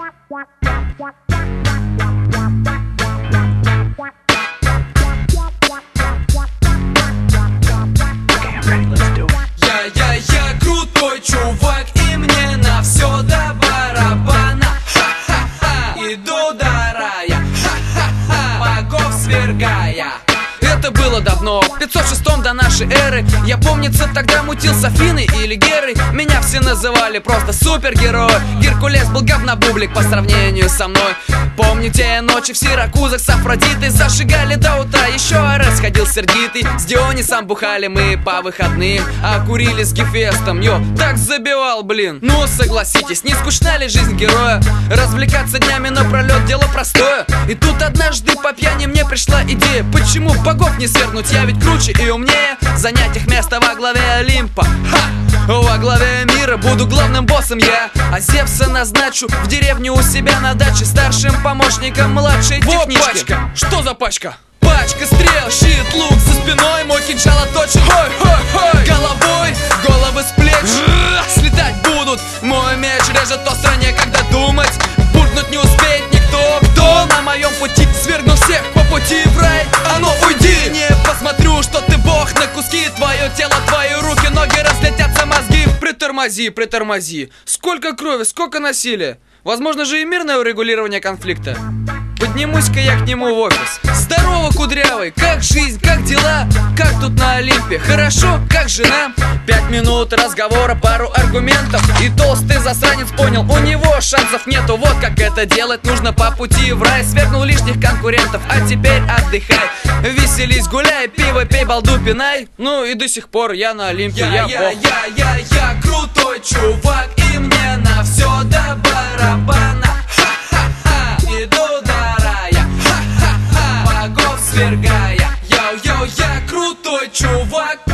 Я крутой чувак, и мне на все до барабана. Ха-ха-ха, иду до рая, ха-ха-ха, богов свергая. Это было давно, в 506-м до нашей эры. Я, помнится, тогда мутил с Афиной или Герой. Меня все называли просто супергерой. Геркулес был говнобублик по сравнению со мной. Помню те ночи в Сиракузах с Афродитой. Зажигали до утра, еще Арес ходил сердитый. С Дионисом бухали мы по выходным, а курили с Гефестом. Йо, так забивал, блин. Ну, согласитесь, не скучна ли жизнь героя? Развлекаться днями напролет, дело простое. И тут однажды по пьяни мне пришла идея: почему богов не свергнуть, я ведь круче и умнее. Занять их место во главе Олимпа. Ха! Во главе мира буду главным боссом я. А Зевса назначу в деревне у себя на даче старшим помощником младшей технички. Вот пачка! Что за пачка? Пачка стрел, щит, лук за спиной, мой кинжал отточен. Хой-хой-хой! Головой, головы с плеч слетать будут. Мой меч режет остро, некогда думать. Буркнуть не успеет никто, кто на моем пути свергнул всех по пути в рай. А ну уйди! Не посмотрю, что ты бог на куски. Твое тело, твои руки, ноги, разлетятся мозги. Притормози, притормози. Сколько крови, сколько насилия. Возможно же и мирное урегулирование конфликта. Поднимусь-ка я к нему в офис. Здорово, кудрявый, как жизнь, как дела? Как тут на Олимпе? Хорошо, как жена? 5 минут разговора, пару аргументов, и толстый засранец понял, у него шансов нету. Вот как это делать нужно по пути в рай. Свергнул лишних конкурентов, а теперь отдыхай. Веселись, гуляй, пиво пей, балду пинай. Ну и до сих пор я на Олимпе. Я крутой чувак, и мне на все до барабана. Ха-ха-ха, иду до рая, ха-ха-ха, богов свергая. Йоу-йоу, я крутой чувак.